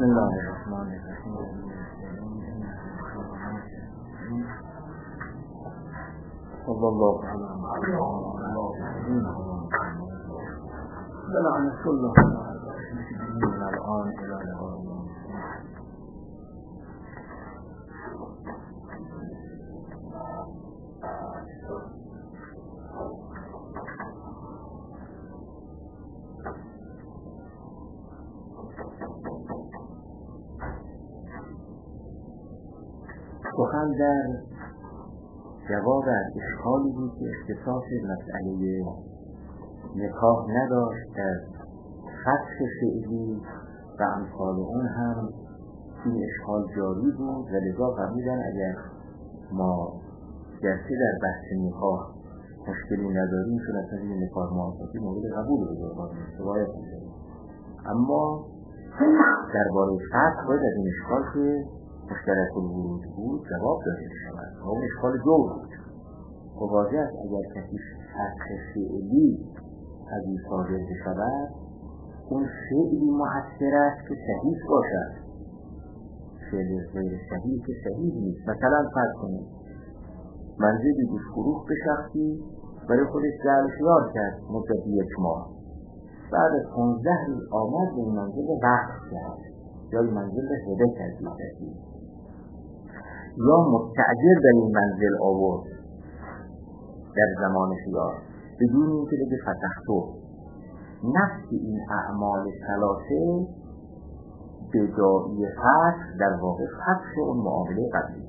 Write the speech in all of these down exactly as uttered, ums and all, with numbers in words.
الله الرحمن الرحیم. صلی الله علیه و سلم. بلعنة الله من الآن إلى الآن. سخن در جواب از اشکالی بود که اختصاص مسئله نکاح نداشت. در فتح فعلی و امثال اون هم این اشکال جاری بود و لذا فرمودن اگر ما گرچه در بحث نکاح مشکلی نداریم چون اصلا این نکاح معاصاتی مورد قبول بزرگان باید می‌شود، اما درباره فتح باید از این اشکال که مشترک الورود بود جواب داده شود و اون اشکال جور بود. خب واضح است اگر کسی فتح فعلی از این صادر بشود اون فعلی مؤثر است که صحیح باشد، فعل غیر صحیح که صحیح نیست. مثلا فرض کنید منزلی بود فروخت به شخصی برای خودش جعل خیار کرد مدت یک ماه، بعد از پانزده روز آمد به این منزل وقف کرد یا این منزل به هبه کرد کسی یا مستأجر در این منزل آورد در زمان خیار بدون اینکه بگه فتحتو. نفس این اعمال ثلاثه به داعی فتح در واقع فتح اون معامله قبلی.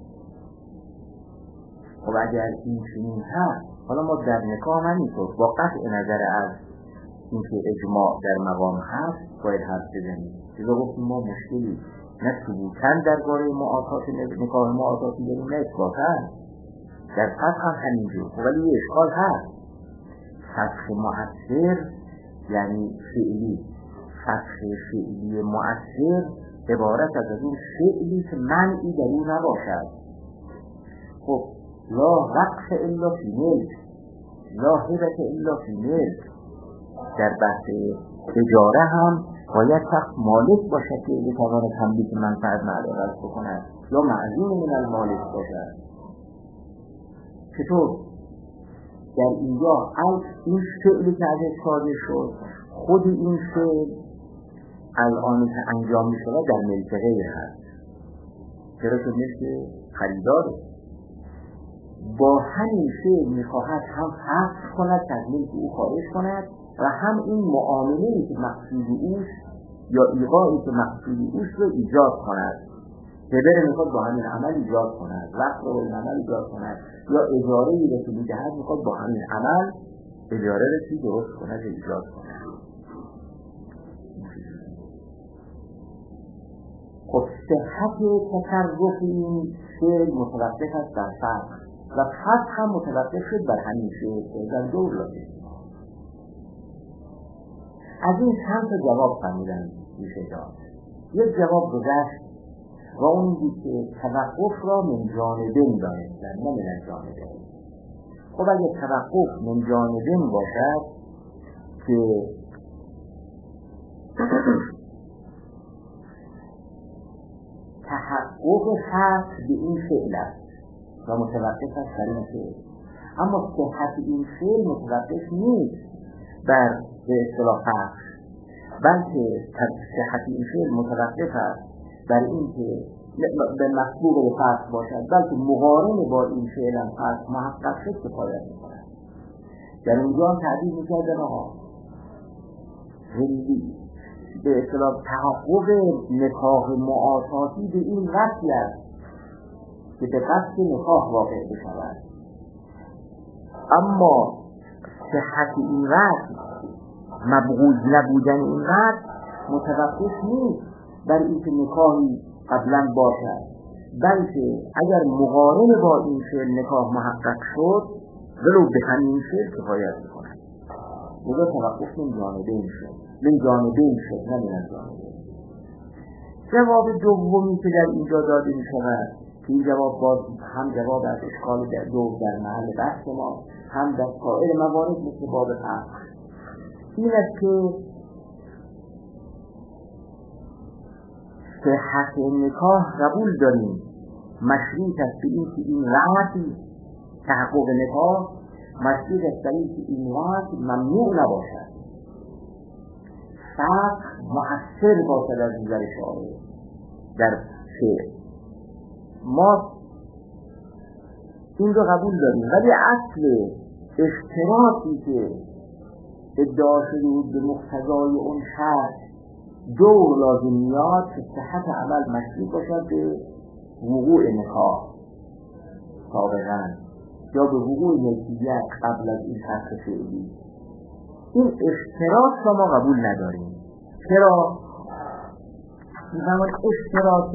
خب اگر این چنین هست، حالا ما در نکاح همینطور با قطع نظر از اینکه اجماع در مقام هست باید حرف بزنیم. چیزا گفتیم ما مشکلی نه ثبوتاً درباره معاصات نکاح معاصاتی داریم نه اثباتاً. در فتح هم همینجور. ولی یه اشکال هست، فتح مؤثر یعنی فعلی. فتح فعلی مؤثر عبارت از این فعلی که منعی در اون نباشد. خب لا وقف الا فی ملک، لا هبت الا فی ملک. در بحث اجاره هم باید شخص مالک باشد که بتواند تملیک منفعت معلومت بکند یا معزون من المالک باشد. چطور؟ در اینجا این فعلی که ازش صادر شد خود این فعل الان که انجام می شود در ملک غیر هست، چرا که ملک خریداره. با همین فعل می خواهد هم حذف کند که از ملک او خارج کند و هم این معامله‌ای که مقصود اوست یا ایقاعی که مقصود اوست رو ایجاد کند. هبه میخواد با همین عمل ایجاد کند، وقت رو این عمل ایجاد کند، یا اجاره‌ای رو که میدهد میخواد با همین عمل اجاره رو چی درست کند و ایجاد کند. خب صحت تصرف این فعل متوقف است بر فتح و فتح هم متوقف شد بر همین فعل در دور لاده. از این چند تا جواب فرمودن میشه داد. یک جواب گذشت و اون بود که توقف را من جانبین دانستن نه من جانبین. خب اگه توقف من جانبین باشد که تحقق فتح به این فعل است و متوقف است بر این فعل، اما صحت این فعل متوقف نیست بر به اصطلاح فتح، بلکه صحت این فعل متوقف است بر این که به مطلوب به فتح باشد، بلکه مقارن با این فعل هم فتح محقق شد که پایت می‌کند. در اونجا تعبیر می‌کردن آقا هندی به اصطلاح تحقق نکاح معاصاتی به این وصل است که به قصد نکاح واقع بشود، اما صحت این وصل مبغوض نبودن این وصل متوقف نیست بر این که نکاحی قبلا باشد، بلکه اگر مقارن با این فعل نکاح محقق شد ولو به همین فعل کفایت می‌کند. لذا توقف من جانبین شد، من جانبین شد نه من جانبین. جواب دومی که در اینجا داده می‌شود که این جواب باز هم جواب از اشکال در دو در محل بحث ما هم در سایر موارد مثل باب فتح این است که صحت نکاح قبول داریم، مشروط است به این که این وعد تحقق نکاح مشروط است به این که این وعد ممنوع نباشد، فقط مؤثر باشد از نظر شارع در شعر. ما این رو قبول داریم، ولی اصل اشتراطی که ادعا شده بود به مقتضای اون شرط دو لازم میاد که صحت عمل مشروط باشد به وقوع نکاح سابقا یا به وقوع ملکیت قبل از این شرط فعلی. این اشتراط رو ما قبول نداریم. چرا؟ زمان اشتراط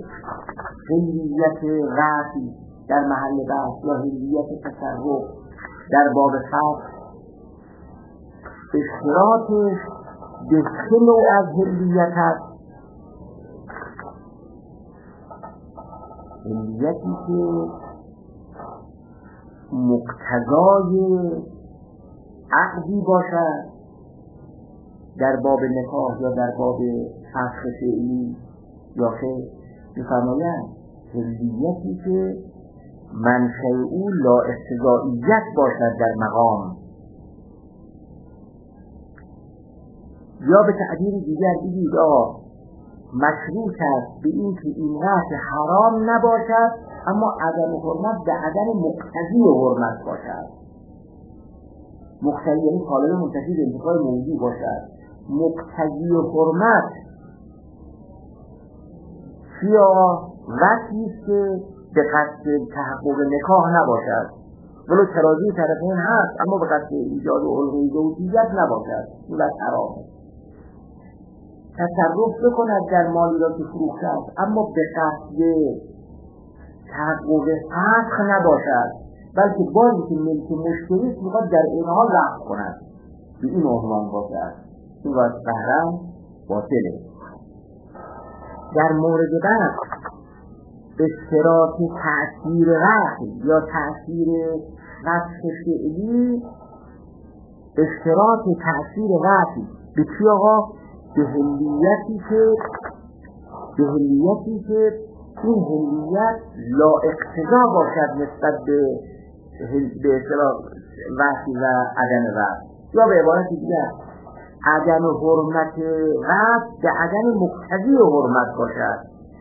حلیت رأسی در محل بحث یا حلیت تصرف در باب خط اشتراطش به چه نوع از حلیت هست؟ حلیتی که مقتضای عقدی باشد در باب نکاح یا در باب فسخ فعلی، یا که می‌فرمایند حلیتی که منشأ او لا اقتضائیت باشد در مقام، یا به تعبیر دیگر بگید آقا مشروط است به این که این قطع حرام نباشد اما عدم حرمت به عدم مقتضی حرمت باشد. مقتضی یعنی طالب منتفی به انتفاع موضوع باشد. مقتضی حرمت یا وقتی که به قصد تحقق نکاح نباشد، ولو تراضی طرفین هست اما به قصد ایجاد علقه زوجیت نباشد، این بس حرامه. تصرف بکند در مالی را که فروخته است اما به قصد تحقق فسخ نباشد، بلکه بازی که ملک مشتری است میخواد در این حال لغو کند، به این عنوان باشد، این باید قهرم باطله. در مورد بعد اشتراط تأثیر رأی یا تأثیر فسخ فعلی، اشتراط تأثیر رأی به چی آقا؟ به حلیتی که به حلیتی که این حلیت لا اقتضا باشد نسبت به به اصطلاح وحی و عدم وحی، یا به عبارت دیگر عدم حرمت وحی به عدم مقتضی حرمت باشد.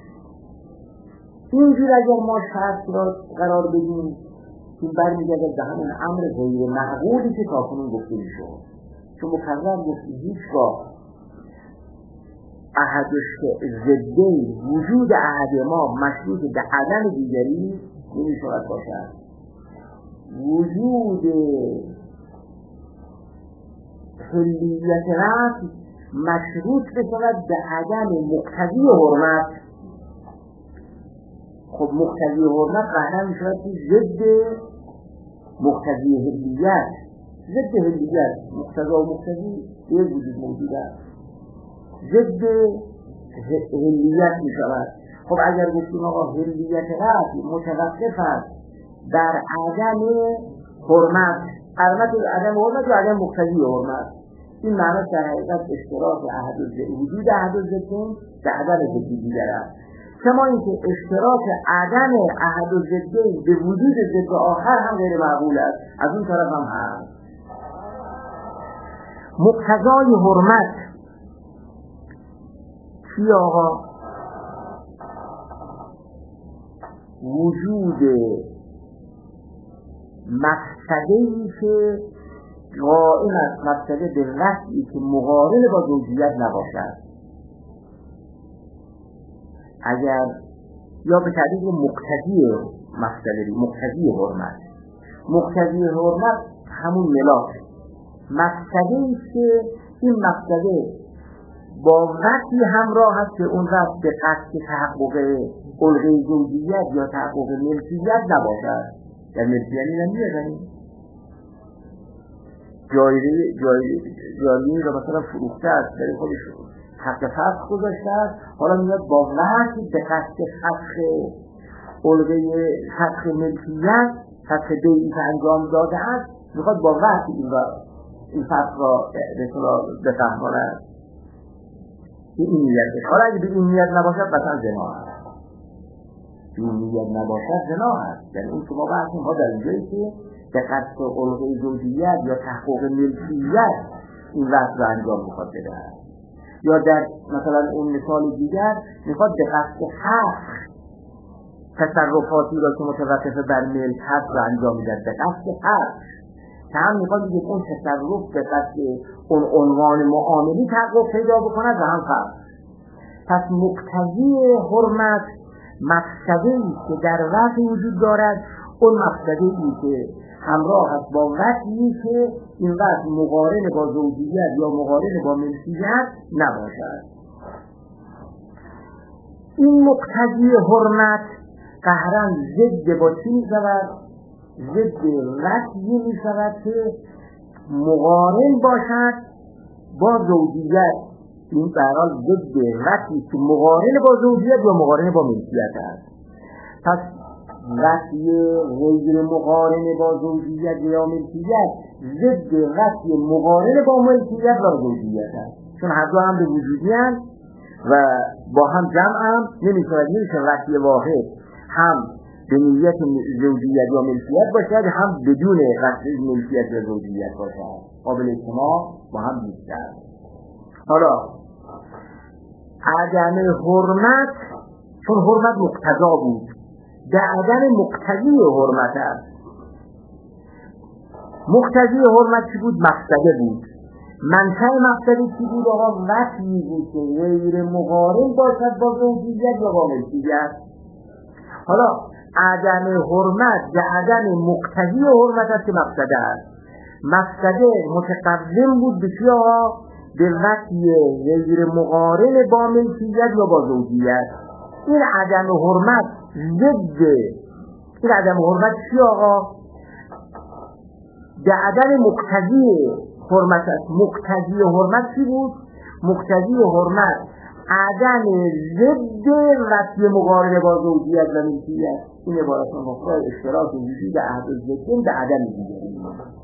اینجور اگر ما شرط را قرار بدیم که برمیگرده به همون امر غیر معقولی که تاکنون گفته میشد، چون مکرر گفتیم هیچگاه احد ضدی وجود احد ما مشروط به عدم دیگری نمیشود باشد. وجود حلیت رأی مشروط بشود به عدم مقتضی حرمت. خب مقتضی حرمت قهرم میشود که ضد مقتضی حلیت، ضد حلیت مقتضا و مقتضی یک وجود موجود است، ضد حلیت می شود. خب اگر گفتیم آقا حلیت رأی متوقف است در عدم حرمت، حرمت عدم حرمت یا عدم مقتضی حرمت، این معنی در حقیقت اشتراک احد وجود احد الضدین به عدم ضدی دیگر است. کما اینکه اشتراک عدم احد الضدین به وجود ضد آخر هم غیر معقول است، از اون طرف هم هست. مقتضای حرمت چی آقا؟ وجود مقصده‌ای که قائم است، مقصده به وصفی که مقارن با زوجیت نباشد. اگر یا به تعبیر مقتضی مقصده، مقتضی حرمت، مقتضی حرمت همون ملاک مقصده‌ای که این مقصده با وقتی همراه هست که اون وقت به قصد تحقق علقه زوجیت یا تحقق ملکیت نباشد. در ملکیت نمیدنیم جایری جایری را مثلا فروخته است، در خودش حق فسخ گذاشته است، حالا میاد با وقتی به قصد فسخ علقه فسخ ملکیت، فسخ بیعی که انجام داده است، میخواد با وقتی این, این فسخ را بفهماند. به این نیت باشه. حالا اگه به این نیت نباشد مثلا زنا هست، به این نیت نباشد زنا هست. یعنی اون که ما بحثیم ها در اینجایی که به قصد علقه زوجیت یا تحقق ملکیت این وصل رو انجام میخواد بدهد، یا در مثلا اون مثال دیگر میخواد به قصد حق تصرفاتی را که متوقف بر ملک هست رو انجام میدهد، به قصد حق که هم میخواد دیگه اون تصرف به قصد اون عنوان معاملی تحقق پیدا بکند و هم فرق. پس مقتضی حرمت مقصدی که در وقت وجود دارد، اون مقصدی که همراه است با وقتی که این وقت مقارن با زوجیت یا مقارن با ملکیت نباشد. این مقتضی حرمت قهرن ضد با چی می شود؟ ضد وقتی می شود که مقارن باشد با زوجیت. این قرار ضد وقتی که مقارن با زوجیت یا مقارن با ملکیت است. پس وقتی غیر مقارن با زوجیت یا ملکیت ضد وقتی مقارن با ملکیت و زوجیت است، چون هر دو هم به وجودی هست و با هم جمع هم نمی‌شود. نمیشه وقتی واحد هم به نیت زوجیت یا ملکیت باشد هم بدون قصد ملکیت یا زوجیت باشد، قابل اجتماع با هم نیست. حالا عدم حرمت، چون حرمت مقتضا بود، در عدم مقتضی حرمت است. مقتضی حرمت چی بود؟ مقصده بود. منشأ مقصده چی بود؟ آقا وقتی بود که غیر مقارن باشد با زوجیت یا با ملکیت. حالا عدم حرمت در عدم مقتضی حرمت است که مقصده است. مقصده متقدم بود به چی آقا؟ به وقتی غیر مقارن با ملکیت یا با زوجیت. این عدم حرمت ضد این عدم حرمت چی آقا؟ در عدم مقتضی حرمت است. مقتضی حرمت چی بود؟ مقتضی حرمت عدم ضد وقتی مقارن با زوجیت و ملکیت. این عبارت مفرد اشتراک وجود احد الضدین به عدم دیگری.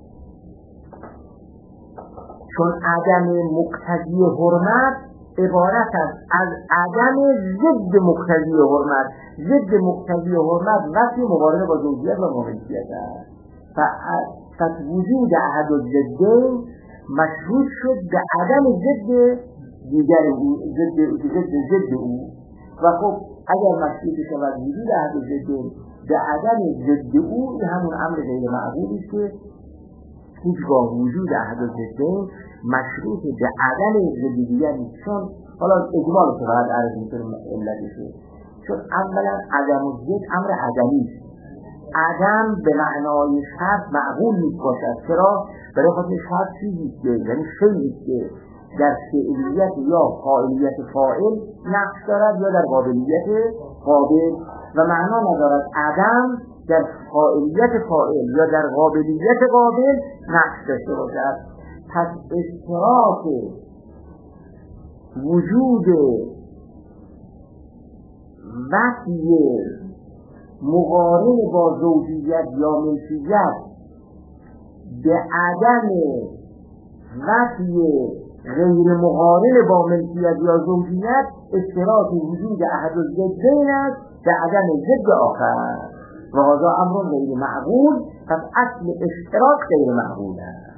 چون عدم مقتضی حرمت عبارت است از عدم ضد مقتضی حرمت. ضد مقتضی حرمت وقتی مقارنه با زوجیت و ملکیت است. پس وجود احد الضدین مشروط شد به عدم ضد دیگر او، ضد ضد ضد او. و خب اگر مشروط شود وجود احد الضدین به عدم ضد او، این همون امر غیر معقولی است که هیچگاه وجود احد الضدین مشروط به عدم ضد دیگر نیست. چون حالا اجمال رو باید عرض می‌کنیم علتشه. چون اولا عدم الضد امر عدمی است. عدم به معنای شرط معقول نیست باشد. چرا؟ برای خاطر شرط چیزی که یعنی شیئی که در فعلیت یا فاعلیت فاعل نقش دارد یا در قابلیت قابل و معنا ندارد عدم در فاعلیت فاعل یا در قابلیت قابل نقش داشته باشد. پس اشتراک وجود وقتی مقارن با زوجیت یا ملکیت به عدم وقتی غیر مقارن با ملکیت یا زوجیت اشتراک وجود احد الضدین است به عدم ضد آخر و هذا امر غیر معقول. پس اصل اشتراک غیر معقول است.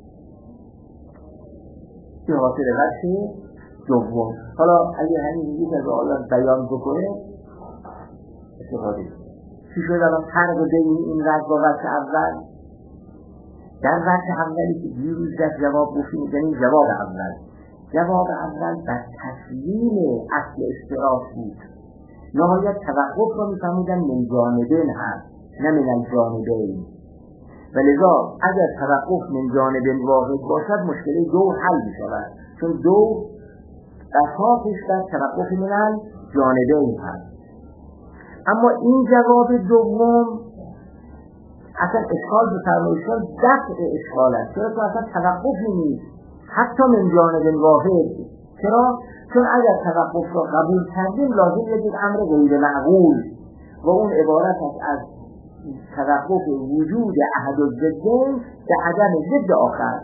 این حاصل بخش دوم. حالا اگه همین دیگه از آیات بیان بکنه استفاده چی شد؟ الان فرق بین این وجه و وجه اول. در وجه اولی که دیروز در جواب گفتیم، یعنی جواب اول جواب اول بر تسلیم اصل اشتراک بود. نهایت توقف رو می‌فرمودن من جانبین هست نه من الجانبین، ولذا اگر توقف من جانبین واحد باشد مشکل دو حل می‌شود، چون دو اساسش در توقف من الجانبین هست. اما این جواب دوم اصلا اشکال بفرمایشان دفع اشکال است. چرا؟ چون اصلا توقفی نیست حتی من جانب واحد. چرا؟ چون اگر توقف را قبول کردیم لازم یه امر غیر معقول و اون عبارت است از توقف وجود احد الضدین به عدم ضد آخر.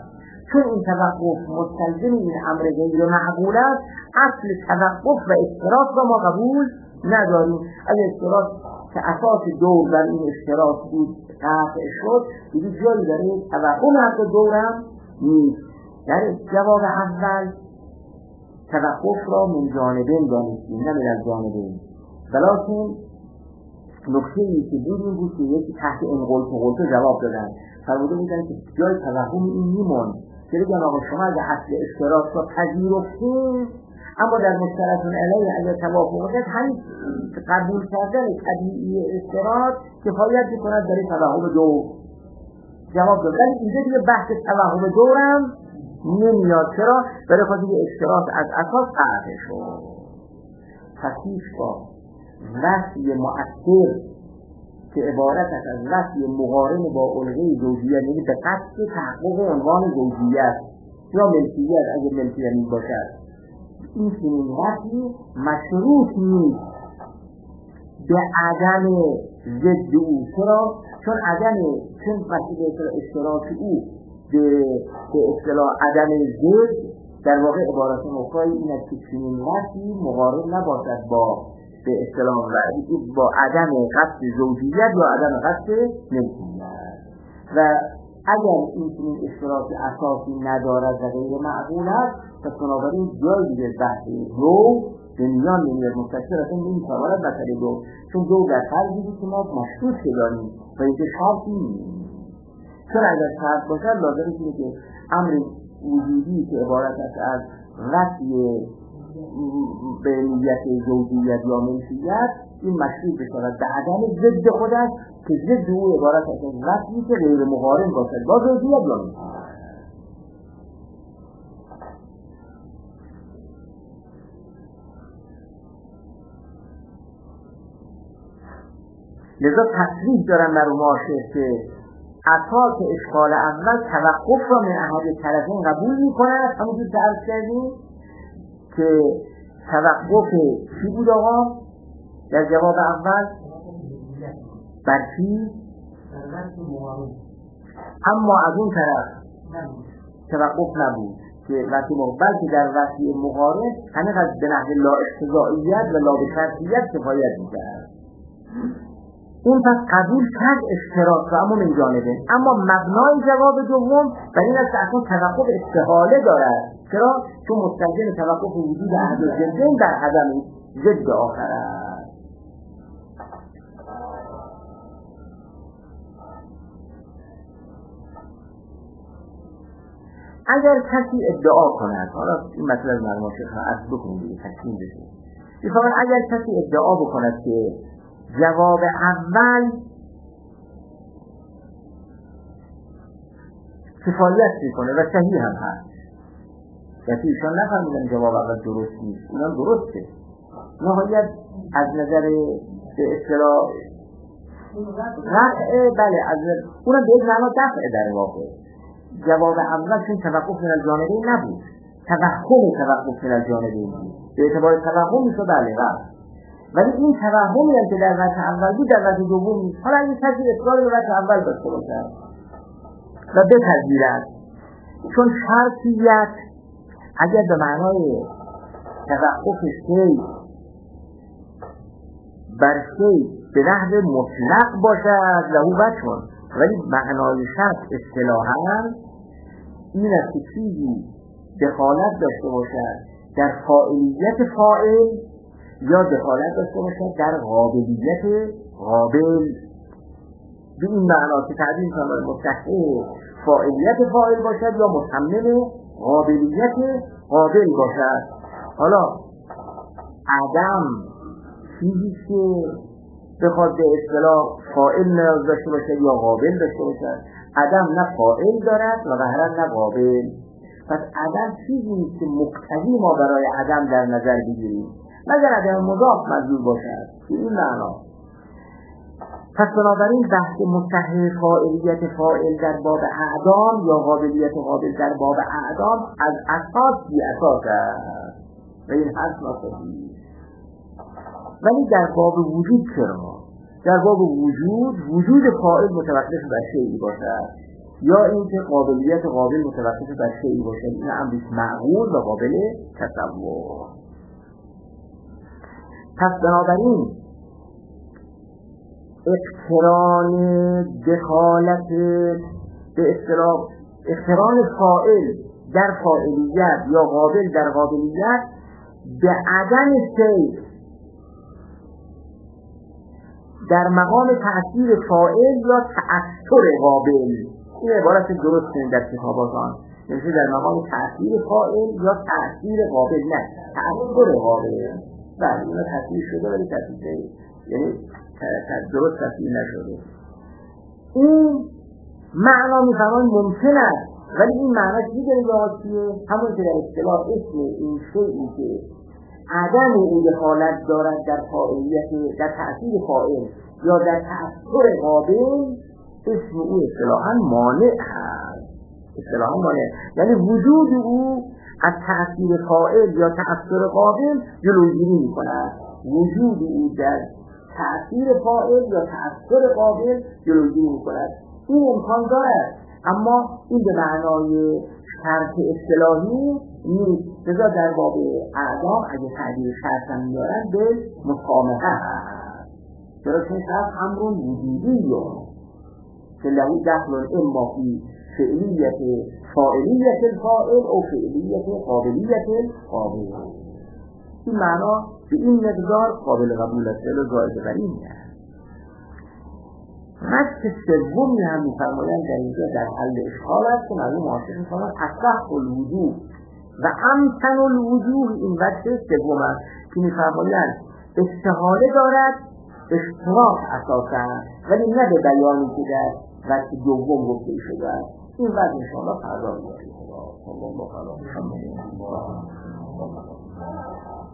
چون این توقف مستلزم این امر غیر معقول است، اصل توقف و اشتراک را ما قبول نداریم. اگه اشتراک که اساس دور در این اشتراک بود قطع شد، دیگه جایی داره توقف حق دورم نیست. در جواب اول توقف را من جانبین دانستیم، نه من از جانبین. ولیکن نکته ای که بود این بود که یکی تحت این قلت و قلت جواب دادن، فرموده بودن که جای توهم این میمون که بگم آقا شما اگه اصل اشتراک را پذیرفتین، اما در مشترکون علیه اگر توافق داشت، همین قبول کردن طبیعی اشتراک کفایت میکند برای توهم دو. جواب داد ولی اینجا دیگه بحث توهم دورم نمیاد. چرا؟ برای خاطر اشتراک از اساس قطع شد. تصیف با وصی مؤثر که عبارت است از وصی مقارن با الغه زوجیت، یعنی به قصد تحقق عنوان زوجیت یا ملکیت اگر ملکیت می باشد، این چنین وصی مشروط نیست به عدم ضد او. چرا؟ چون عدم چون وصی اشتراک او به به اصطلاح عدم ضد در واقع عبارت مفای این است که چنین وصی مقارن نباشد با به اصطلاح با عدم قصد زوجیت یا عدم قصد ملکیت. و اگر این چنین اشتراک اساسی ندارد و غیر معقول است، پس بنابراین جای دیگه بحث دو به میان نمیاد. مستشفر اصلا نمیتواند مسئله دو، چون دو در فرضی که ما مشروط داریم و اینکه شرطی نیست. چون اگر شرط باشد لازم اینه که امر وجودی که عبارت است از وصی به نیت زوجیت یا ملکیت، این مشروط بشود به عدم ضد خودش که ضد او عبارت است از وصی که غیر مقارن باشد با زوجیت یا ملکیت. لذا تصریح دارن در ماشر که اساس اشکال اول توقف را من احد طرفین قبول می‌کند. همونجور که عرض کردیم که توقف چی بود آقا؟ در جواب اول بر چی؟ اما از اون طرف توقف نبود که وقتی بلکه در وقتی مقارن همه قد به نحو لا اقتضائیت و لا به شرطیت کفایت می‌کرد. این پس قبول کرد اشتراک را اما من جانبه. اما مبنای جواب دوم بر این است که اصلا توقف استحاله دارد. چرا؟ چون مستلزم توقف وجود احد الضدین در عدم ضد آخر است. اگر کسی ادعا کند، حالا این مسئله از مرموم شیخ را عرض بکنیم دیگه تکمیل بشه. می‌خواهم اگر کسی ادعا بکند که جواب اول کفایت میکنه و صحیح هم هست، یعنی ایشان نفهمیدن جواب اول درست نیست، اونم درسته، نهایت از نظر به اصطلاح رفعه، بله از اونم به یک معنا دفعه در واقع. جواب اول چون توقف من الجانبین نبود، توهم توقف من الجانبین بود، به اعتبار توهم میشه بله رفت. ولی این توهمی هم که در وجه اول بود در وجه دوم نیست. حالا این کسی اصرار به وجه اول داشته باشد و بپذیرد، چون شرطیت اگر به معنای توقف شی بر شی به نحو مطلق باشد لهو وجهون، ولی معنای شرط اصطلاحاً این است که چیزی دخالت داشته باشد در فاعلیت فاعل یا دخالت داشته باشد در قابلیت قابل. به این معنا که تعبیر کنم مستحق فاعلیت فاعل باشد یا متمم قابلیت قابل باشد. حالا عدم چیزی که بخواد به اصطلاح فاعل نیاز داشته باشد یا قابل داشته باشد، عدم نه فاعل دارد و ظاهرا نه قابل. پس عدم چیزی نیست که مقتضی ما برای عدم در نظر بگیریم مگر عدم مضاف منظور باشد. به این معنا پس بنابراین بحث مستحق فاعلیت فاعل در باب اعدام یا قابلیت قابل در باب اعدام از اساس بی اساس است و این حرف ناصحی. ولی در باب وجود چرا؟ در باب وجود وجود فاعل متوقف بر شیئی باشد. یا اینکه قابلیت قابل متوقف بر شیئی باشه، این امری معقول و قابل تصور. پس بنابراین اقتران دخالت به اصطلاح اقتران فاعل در فاعلیت یا قابل در قابلیت به عدم شیء در مقام تأثیر فاعل یا تأثیر قابل، این عبارت درست کنید در کتاباتان، یعنی در مقام تأثیر فاعل یا تأثیر قابل، نه تأثیر قابل. بله این تأثیر شده ولی تأثیر یعنی درست تأثیر نشده. این معنا میفهمان ممکن است، ولی این معنا چی داره چیه؟ همون که در اصطلاح اسم این شیئی که عدم این دخالت دارد در فاعلیت، در تأثیر فاعل یا در تأثیر قابل، اسم او اصطلاحاً مانع هست. اصطلاحاً مانع یعنی وجود او از تأثیر فاعل یا تأثیر قابل جلوگیری می‌کند. وجود او در تأثیر فاعل یا تأثیر قابل جلوگیری می‌کند. این امکان دارد، اما این به معنای شرط اصطلاحی نیست. لذا در باب اعدام اگه تعبیر شرط هم میارن به مطابقه هست، چرا چون شرط امرون وجودی که لهو دخل اما فی فعلیت فاعلیت الفاعل او فعلیت قابلیت قابل. این معنا به این مقدار قابل قبول است، ولی جایز بر این است. مشک سومی هم می‌فرمایند در اینجا در حل اشکال است که معلوم محاسب می‌کنند اصح الوجوه و امکن الوجوه. این وجه سوم است که می‌فرمایند استحاله دارد اشتراک اساساً، ولی نه به بیانی که در وجه دوم گفته شده است. این وجه انشاءالله فردا می‌رسیم. الله تعالی